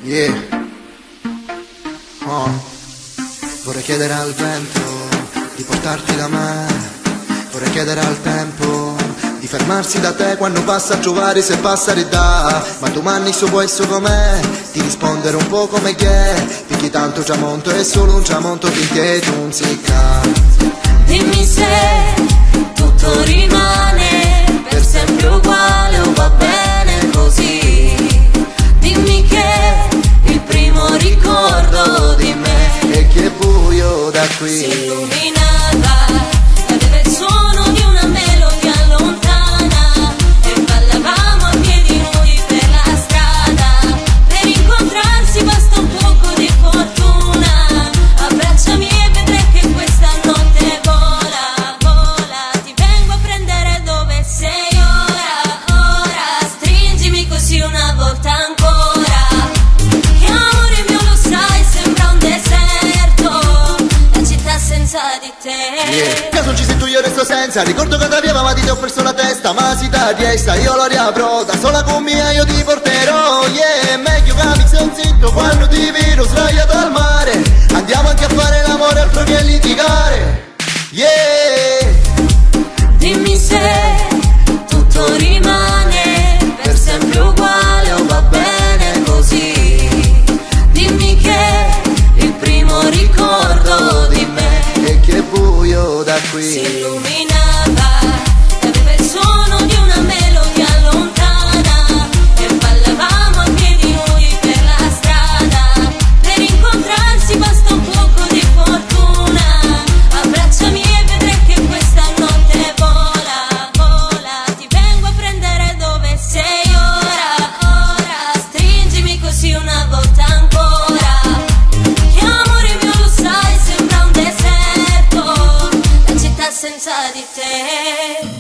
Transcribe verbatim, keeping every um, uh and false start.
Yeah. Oh. Vorrei chiedere al vento di portarti da me. Vorrei chiedere al tempo di fermarsi da te quando passa a trovare se passare da. Ma domani so può essere com'è, di rispondere un po' come che perché tanto tramonto è solo un tramonto finché tu non si cade. Dimmi se tutto rimane per sempre uguale o va bene così. Dimmi che il primo ricordo di me è che è buio da qui si illuminava e aveva il suono di una melodia lontana e ballavamo a piedi nudi per la strada. Per incontrarsi basta un poco di fortuna. Abbracciami e vedrai che questa notte vola, vola. Ti vengo a prendere dove sei ora, ora. Stringimi così una volta ancora. Che amore mio lo sai, sembra un deserto, la città senza di te. Yeah. Caso non ci sento io resto senza. Ricordo che da via ma ti ho perso la testa. Ma si da riesta io lo riapro. Da sola con mia io ti porterò. Yeah, meglio che mi sono zitto quando ti vedo sdraiato al mare. Andiamo anche a fare l'amore altro che litigare. Yeah. Dimmi se tutto rimane per sempre uguale o va bene così. Dimmi che il primo ricordo di me è che è buio da qui si illuminava e aveva il suono di una melodia lontana e ballavamo a piedi nudi per la strada. Per incontrarsi basta un poco di fortuna. Abbracciami e vedrai che questa notte vola, vola. Ti vengo a prendere dove sei ora, ora. Stringimi così una volta ancora. Che amore mio lo sai, sembra un deserto, la città senza di te.